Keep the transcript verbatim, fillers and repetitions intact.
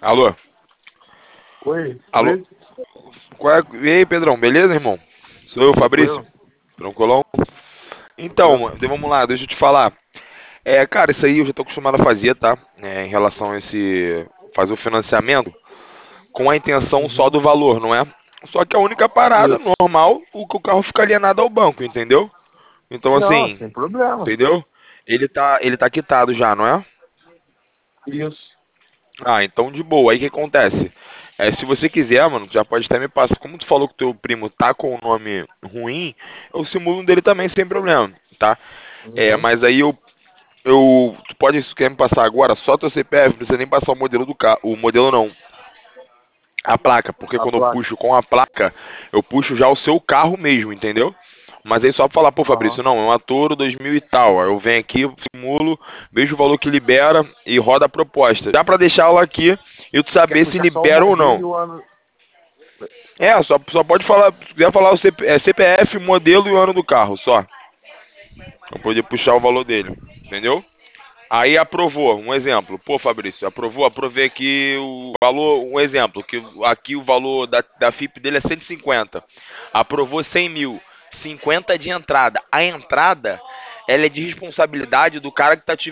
Alô? Oi, Alô? Fabrício? Qual é... E aí, Pedrão, beleza, irmão? Sou eu, Fabrício? Tranquilo? Tranquilão? Então, Tranquilo? mano, vamos lá, deixa eu te falar. É, cara, isso aí eu já tô acostumado a fazer, tá? É, em relação a esse... Fazer o financiamento com a intenção só Uhum. do valor, não é? Só que a única parada Isso. normal, o que o carro fica alienado ao banco, entendeu? Então, Não, assim, sem problema. entendeu? Ele tá, ele tá quitado já, não é? Isso. Ah, então de boa. Aí o que acontece? É, se você quiser, mano, já pode até me passar. Como tu falou que teu primo tá com o nome ruim, eu simulo um dele também sem problema, tá? É, Uhum. mas aí eu, eu, tu pode, se quer me passar agora, só teu C P F, não precisa nem passar o modelo do carro, o modelo não, a placa, porque A quando eu placa. puxo com a placa, eu puxo já o seu carro mesmo, entendeu? Mas aí só pra falar, pô, Aham. Fabrício, não, é um Toro dois mil e tal. Aí eu venho aqui, simulo, vejo o valor que libera e roda a proposta. Dá pra deixar ela aqui e tu Quer saber se puxar só o libera ou modelo não. e o ano. É, só, só pode falar, se quiser falar o C P, é, C P F, modelo e o ano do carro, só. Pra poder puxar o valor dele, entendeu? Aí aprovou, um exemplo. Pô, Fabrício, aprovou, aprovei aqui o valor, um exemplo, que aqui o valor da, da F I P dele é cento e cinquenta. Aprovou cem mil, cinquenta de entrada. A entrada, ela é de responsabilidade do cara que tá te